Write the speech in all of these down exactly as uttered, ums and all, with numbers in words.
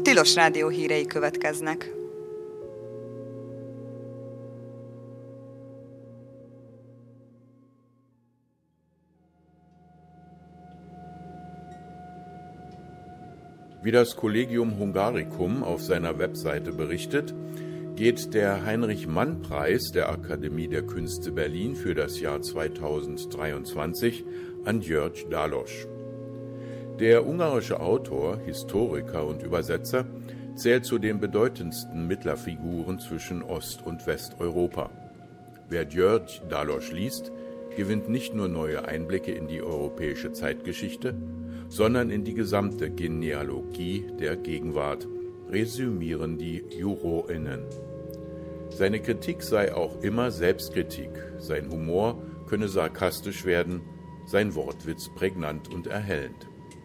Tilos Rádió hírei következnek. Wie das Collegium Hungaricum auf seiner Webseite berichtet, geht der Heinrich-Mann-Preis der Akademie der Künste Berlin für das Jahr zweitausenddreiundzwanzig an György Dallas. Der ungarische Autor, Historiker und Übersetzer zählt zu den bedeutendsten Mittlerfiguren zwischen Ost- und Westeuropa. Wer György Dallas liest, gewinnt nicht nur neue Einblicke in die europäische Zeitgeschichte, sondern in die gesamte Genealogie der Gegenwart, resümieren die JurorInnen. Seine Kritik sei auch immer Selbstkritik, sein Humor könne sarkastisch werden, sein Wortwitz prägnant und erhellend.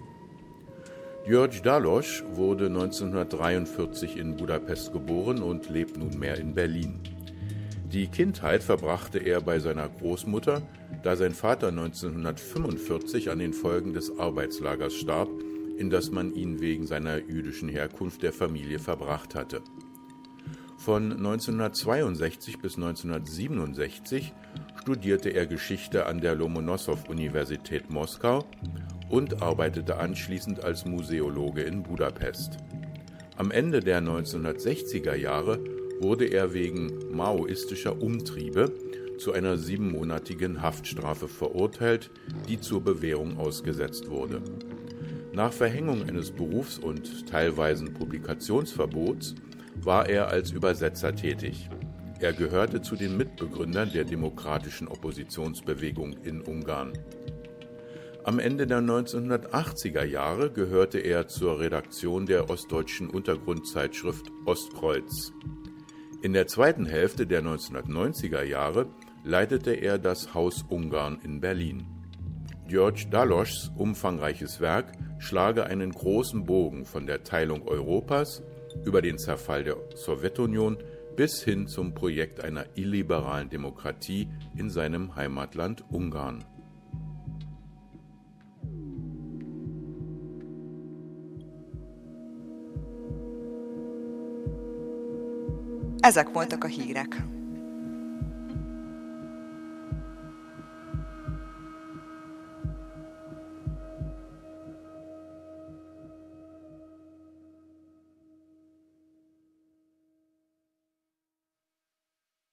György Dallas wurde neunzehnhundertdreiundvierzig in Budapest geboren und lebt nunmehr in Berlin. Die Kindheit verbrachte er bei seiner Großmutter, da sein Vater neunzehnhundertfünfundvierzig an den Folgen des Arbeitslagers starb, in das man ihn wegen seiner jüdischen Herkunft der Familie verbracht hatte. Von neunzehnhundertzweiundsechzig bis neunzehnhundertsiebenundsechzig studierte er Geschichte an der Lomonossow-Universität Moskau und arbeitete anschließend als Museologe in Budapest. Am Ende der neunzehnhundertsechziger Jahre wurde er wegen maoistischer Umtriebe zu einer siebenmonatigen Haftstrafe verurteilt, die zur Bewährung ausgesetzt wurde. Nach Verhängung eines Berufs- und teilweisen Publikationsverbots war er als Übersetzer tätig. Er gehörte zu den Mitbegründern der demokratischen Oppositionsbewegung in Ungarn. Am Ende der neunzehnhundertachtziger Jahre gehörte er zur Redaktion der ostdeutschen Untergrundzeitschrift Ostkreuz. In der zweiten Hälfte der neunzehnhundertneunziger Jahre leitete er das Haus Ungarn in Berlin. György Dallas' umfangreiches Werk schlage einen großen Bogen von der Teilung Europas über den Zerfall der Sowjetunion bis hin zum Projekt einer illiberalen Demokratie in seinem Heimatland Ungarn. Ezek voltak a hírek.